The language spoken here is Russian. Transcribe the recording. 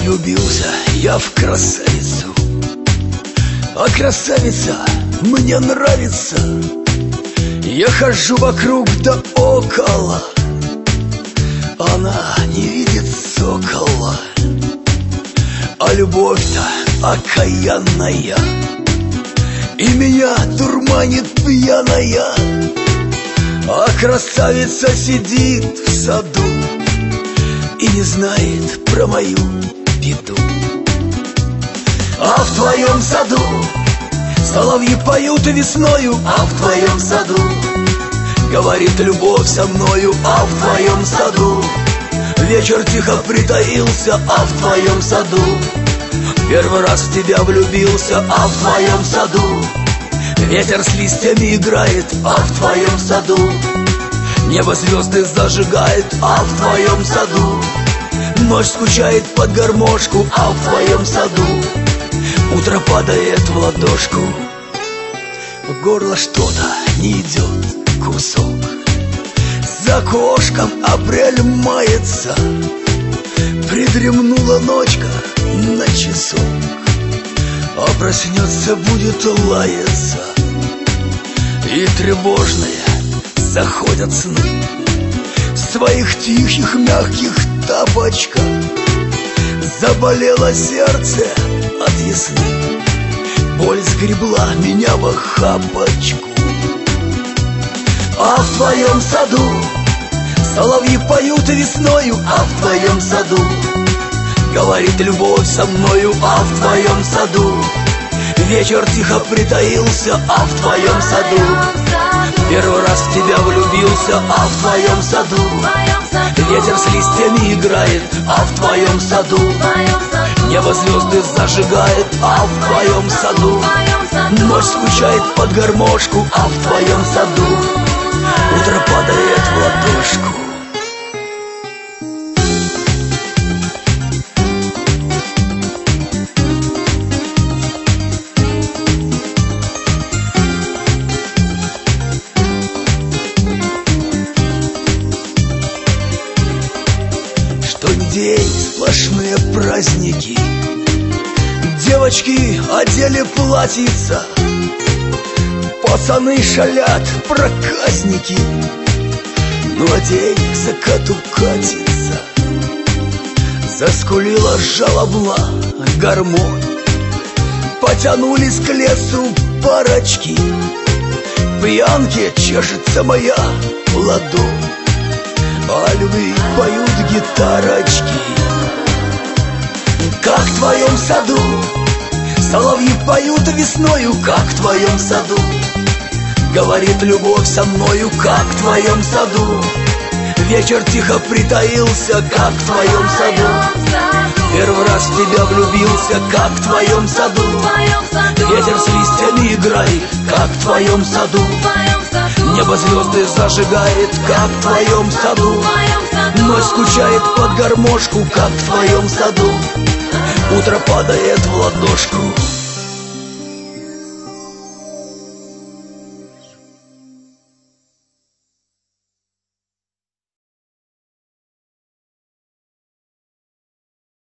Влюбился я в красавицу, а красавица мне нравится. Я хожу вокруг да около, она не видит сокола. А любовь-то окаянная и меня дурманит пьяная. А красавица сидит в саду и не знает про мою беду. А в твоем саду соловьи поют весною, а в твоем саду говорит любовь со мною, а в твоем саду вечер тихо притаился, а в твоем саду первый раз в тебя влюбился, а в твоем саду ветер с листьями играет, а в твоем саду небо звезды зажигает, а в твоем саду ночь скучает под гармошку, а в твоем саду утро падает в ладошку. В горло что-то не идет кусок, за окошком апрель мается. Придремнула ночка на часок, а проснется будет лаяться. И тревожные заходят сны в своих тихих мягких тапочках. Заболело сердце от весны, боль сгребла меня в охапочку. А в твоем саду соловьи поют весною, а в твоем саду говорит любовь со мною, а в твоем саду вечер тихо притаился, а в твоем саду первый раз в тебя влюбился, а в твоем саду ветер с листьями играет, а в твоем саду небо звезды зажигает, а в твоем саду ночь скучает под гармошку, а в твоем саду утро падает в ладошку. Что день сплошные праздники, девочки одели платьица, пацаны шалят, проказники. Ну а день к закату катится, заскулила жалобно гармонь. Потянулись к лесу парочки, в пьянке чешется моя ладонь. О любви поют гитарочки. Как в твоем саду соловьи поют весною, как в твоем саду говорит любовь со мною, как в твоем саду вечер тихо притаился, как в твоем саду первый раз в тебя влюбился, как в твоем саду ветер с листьями играет, как в твоем саду небо звезды зажигает, как в твоем саду ночь скучает под гармошку, как в твоем саду утро падает в ладошку.